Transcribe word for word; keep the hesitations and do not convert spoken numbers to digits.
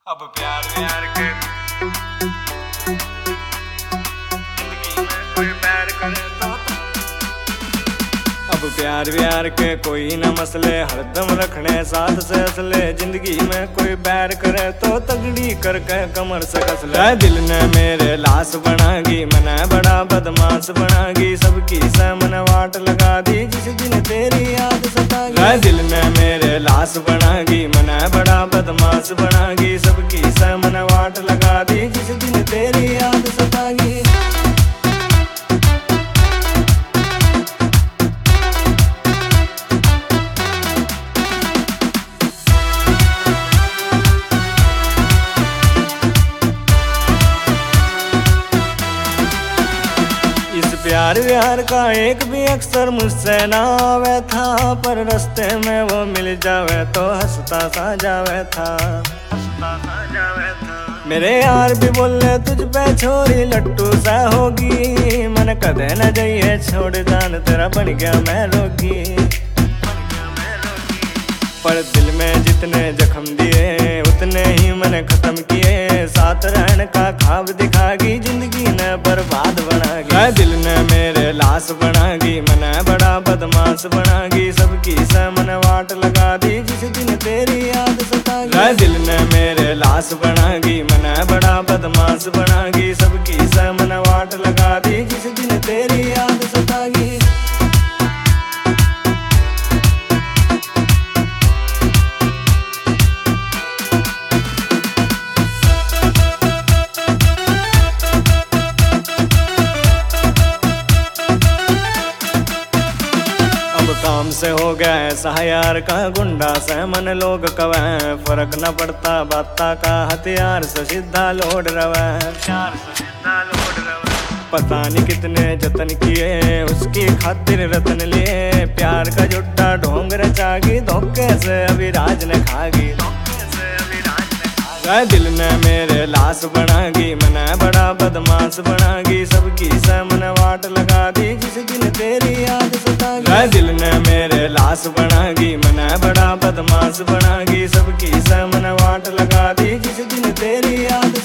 अब प्यार व्यार के जिंदगी में कोई बैर करे तो अब प्यार व्यार के कोई न मसले, हरदम रखने साथ से असले। जिंदगी में कोई बैर करे तो तगड़ी करके कमर से कस ले। दिल ने मेरे लाश बनागी, मने बड़ा बदमाश बनागी। सबकी से मन वाट लगा दी जिस दिन तेरी याद सतागी। दिल ने मेरे लाश बनागी, मने बड़ा बदमाश बनागी। सबकी से मन वाट लगा दी जिस दिन तेरी याद सतागी। प्यार व्यार का एक भी अक्सर मुझसे ना आवे था, पर रास्ते में वो मिल जावे तो हंसता सा जावे था, हंसता सा जावे था। मेरे यार भी बोले तुझ पे छोरी लट्टू सा होगी। मन कदे न जाइए छोड़ जान तेरा बन गया मैं रोगी, पर दिल में जितने जख्म दिए उतने ही मैंने खत्म किए। साथ रहने का ख्वाब दिखागी, जिंदगी ने बर्बाद बनागी। दिल ने मेरे लाश बनागी, मैंने बड़ा बदमाश बनागी। सबकी से मन वाट लगा दी जिस दिन तेरी याद सतागी। दिल ने मेरे लाश बनागी, मैंने बड़ा बदमाश बनागी। सबकी से मन वाट लगा दी जिस दिन तेरी याद सतागी। काम से हो गया ऐसा यार का गुंडा से मन लोग कवे। फर्क न पड़ता बाता का हथियार से सीधा लोड रवे। पता नहीं कितने जतन किए उसकी खातिर रतन लिए। प्यार का जुट्टा ढोंग रचागी, धोखे से अभी राज ने खागी। दिल ने मेरे लाश बनागी, मने बड़ा बदमाश बनागी। सबकी से मन वाट लगा दी जिस दिन तेरी याद सतागी। दिल ने मेरे लाश बनागी, मने बड़ा बदमाश बनागी। सबकी से मन वाट लगा दी जिस दिन तेरी याद